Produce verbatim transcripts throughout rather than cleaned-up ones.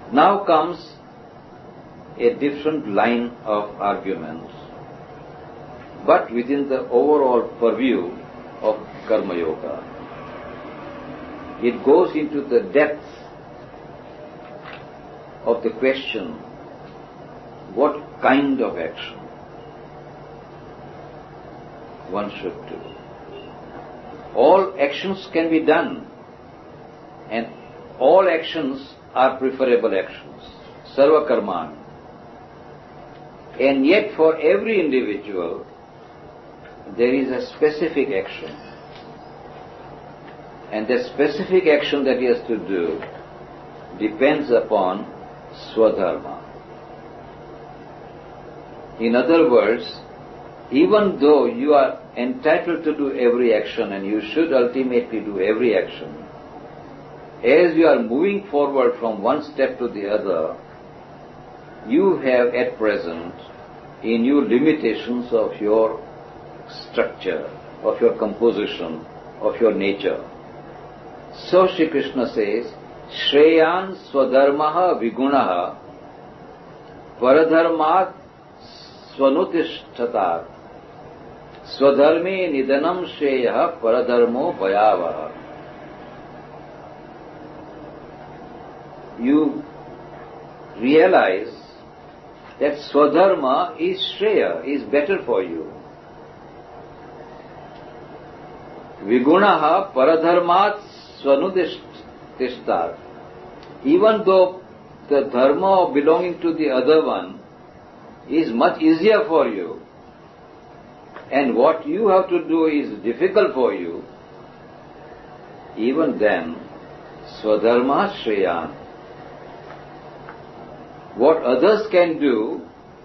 Now comes a different line of arguments, but within the overall purview of Karma Yoga. It goes into the depth of the question, what kind of action one should do. All actions can be done, and all actions are preferable actions, sarva karmani. And yet for every individual, there is a specific action. And the specific action that he has to do depends upon swadharma. In other words, even though you are entitled to do every action and you should ultimately do every action, as you are moving forward from one step to the other, you have at present in you limitations of your structure, of your composition, of your nature. So Shri Krishna says, Shreyan swadharmaha vigunaha paradharmat swanutishtatat swadharme nidanam shreyaha paradharmo bhayavaha. You realize that swadharma is shreya, is better for you. Vigunaha paradharmat swanudishtat. Even though the dharma belonging to the other one is much easier for you, and what you have to do is difficult for you, even then, swadharma shreyan. What others can do,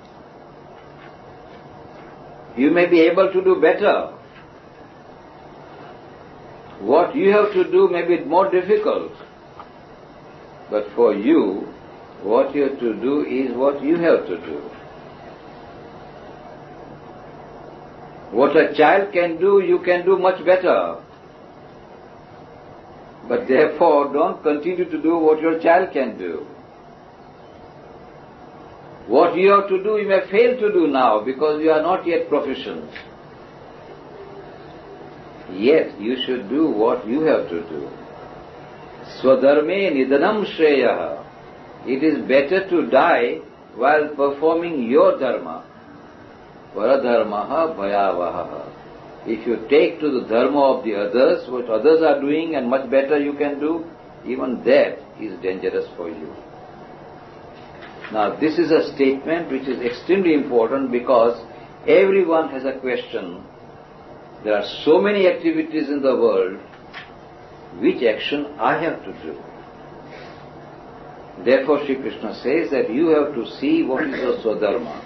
you may be able to do better. What you have to do may be more difficult. But for you, what you have to do is what you have to do. What a child can do, you can do much better. But therefore, don't continue to do what your child can do. What you have to do, you may fail to do now because you are not yet proficient. Yet you should do what you have to do. Swadharme nidanam shreyaha. It is better to die while performing your dharma. Paradharmaha bhayavaha. If you take to the dharma of the others, what others are doing and much better you can do, even that is dangerous for you. Now this is a statement which is extremely important because everyone has a question. There are so many activities in the world, which action I have to do? Therefore Shri Krishna says that you have to see what is your swadharma.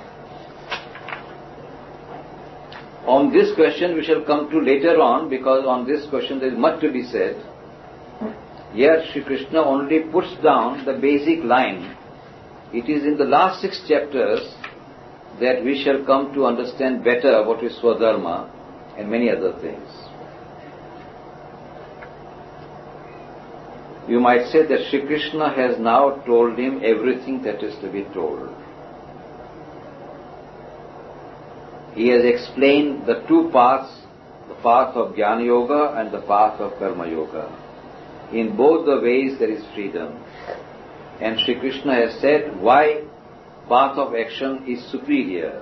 On this question we shall come to later on, because on this question there is much to be said. Here Shri Krishna only puts down the basic line. It is in the last six chapters that we shall come to understand better what is swadharma and many other things. You might say that Shri Krishna has now told him everything that is to be told. He has explained the two paths, the path of Jnana Yoga and the path of Karma Yoga. In both the ways there is freedom. And Shri Krishna has said why path of action is superior.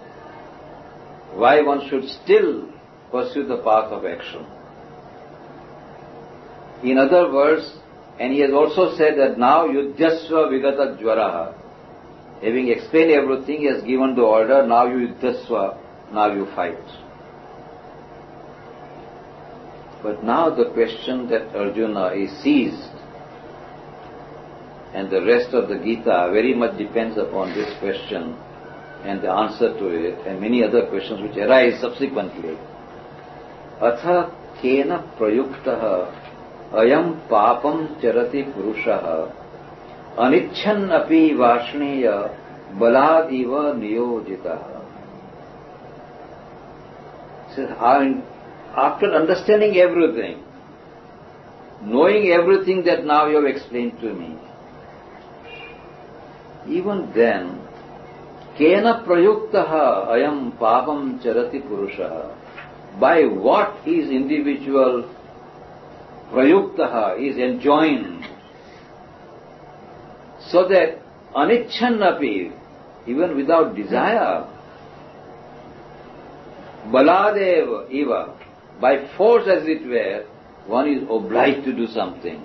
Why one should still pursue the path of action. In other words, and he has also said that now yuddhyasva vigata jvaraha. Having explained everything, he has given the order, now you yuddhyasva, now you fight. But now the question that Arjuna is seized, and the rest of the Gita very much depends upon this question and the answer to it, and many other questions which arise subsequently. Atha kena prayuktaha ayam papam charati purushaha anichan api vashneya balad iva niyojitaha. Says, after understanding everything, knowing everything that now you have explained to me, even then, kena prayuktaha ayam papam charati purushaha. By what is individual prayuktaha, is enjoined, so that anichannapi, even without desire, baladev eva, by force as it were, one is obliged to do something.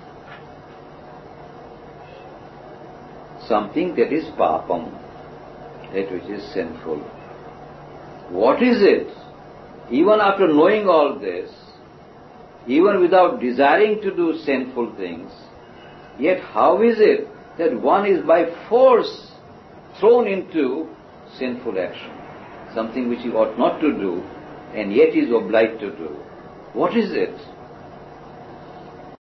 Something that is papam, that which is sinful. What is it? Even after knowing all this, even without desiring to do sinful things, yet how is it that one is by force thrown into sinful action? Something which he ought not to do, and yet is obliged to do. What is it?